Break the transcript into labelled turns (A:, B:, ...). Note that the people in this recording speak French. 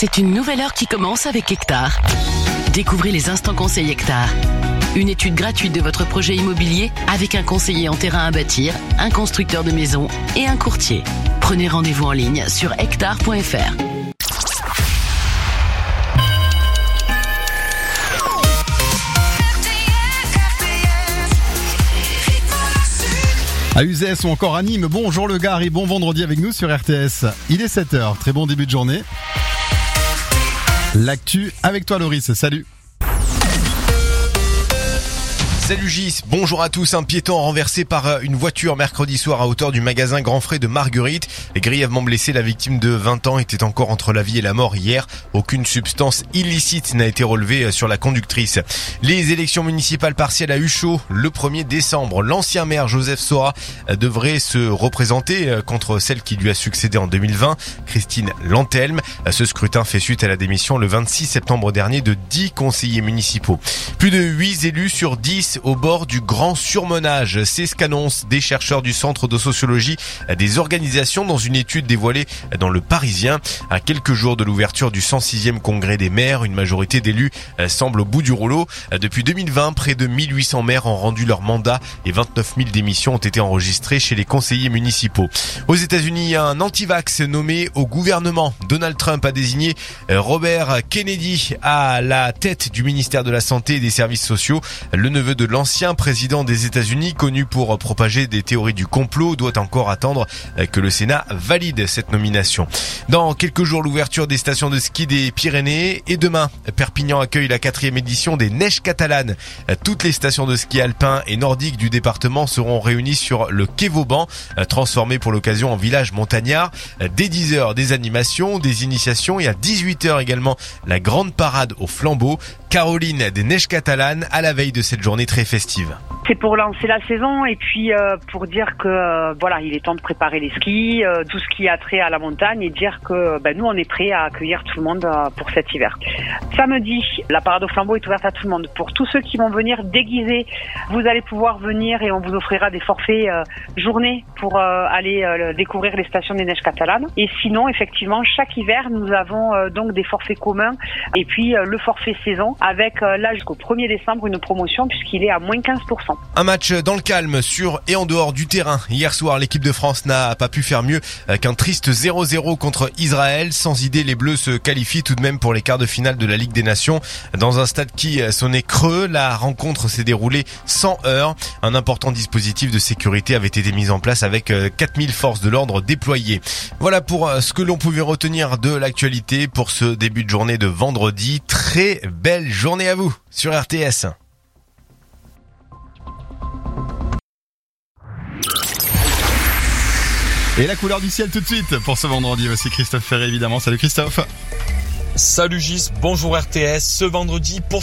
A: C'est une nouvelle heure qui commence avec Hectare. Découvrez les instants conseils Hectare. Une étude gratuite de votre projet immobilier avec un conseiller en terrain à bâtir, un constructeur de maisons et un courtier. Prenez rendez-vous en ligne sur hectare.fr.
B: À Uzès ou encore à Nîmes, bonjour le gars et bon vendredi avec nous sur RTS. Il est 7h, très bon début de journée. L'actu avec toi Loris, salut.
C: Salut Gis, bonjour à tous. Un piéton renversé par une voiture mercredi soir à hauteur du magasin Grand Frais de Marguerite. Grièvement blessé, la victime de 20 ans était encore entre la vie et la mort hier. Aucune substance illicite n'a été relevée sur la conductrice. Les élections municipales partielles à Huchot le 1er décembre. L'ancien maire Joseph Sora devrait se représenter contre celle qui lui a succédé en 2020, Christine Lantelme. Ce scrutin fait suite à la démission le 26 septembre dernier de 10 conseillers municipaux. Plus de 8 élus sur 10 au bord du grand surmenage. C'est ce qu'annoncent des chercheurs du Centre de sociologie des organisations dans une étude dévoilée dans Le Parisien. À quelques jours de l'ouverture du 106e congrès des maires, une majorité d'élus semble au bout du rouleau. Depuis 2020, près de 1800 maires ont rendu leur mandat et 29 000 démissions ont été enregistrées chez les conseillers municipaux. Aux États-Unis, un anti-vax nommé au gouvernement. Donald Trump a désigné Robert Kennedy à la tête du ministère de la Santé et des Services sociaux. Le neveu de l'ancien président des États-Unis, connu pour propager des théories du complot, doit encore attendre que le Sénat valide cette nomination. Dans quelques jours, l'ouverture des stations de ski des Pyrénées et demain, Perpignan accueille la 4e édition des Neiges catalanes. Toutes les stations de ski alpin et nordique du département seront réunies sur le quai Vauban, transformé pour l'occasion en village montagnard. Dès 10h, des animations, des initiations et à 18h également, la grande parade au flambeau. Caroline des Neiges catalanes à la veille de cette journée très festive.
D: C'est pour lancer la saison et puis pour dire que voilà, il est temps de préparer les skis, tout ce qui a trait à la montagne et dire que nous on est prêts à accueillir tout le monde pour cet hiver. Samedi, la parade au flambeau est ouverte à tout le monde. Pour tous ceux qui vont venir déguisés, vous allez pouvoir venir et on vous offrira des forfaits journée pour aller découvrir les stations des Neiges catalanes. Et sinon, effectivement, chaque hiver, nous avons donc des forfaits communs et puis le forfait saison avec là jusqu'au 1er décembre une promotion puisqu'il est à moins 15%.
C: Un match dans le calme sur et en dehors du terrain. Hier soir, l'équipe de France n'a pas pu faire mieux qu'un triste 0-0 contre Israël. Sans idée, les Bleus se qualifient tout de même pour les quarts de finale de la Ligue des Nations. Dans un stade qui sonnait creux, la rencontre s'est déroulée sans heurts. Un important dispositif de sécurité avait été mis en place avec 4000 forces de l'ordre déployées. Voilà pour ce que l'on pouvait retenir de l'actualité pour ce début de journée de vendredi. Très belle journée à vous sur RTS.
B: Et la couleur du ciel tout de suite pour ce vendredi. Voici Christophe Ferré évidemment. Salut Christophe.
E: Salut Gis, bonjour RTS. Ce vendredi pour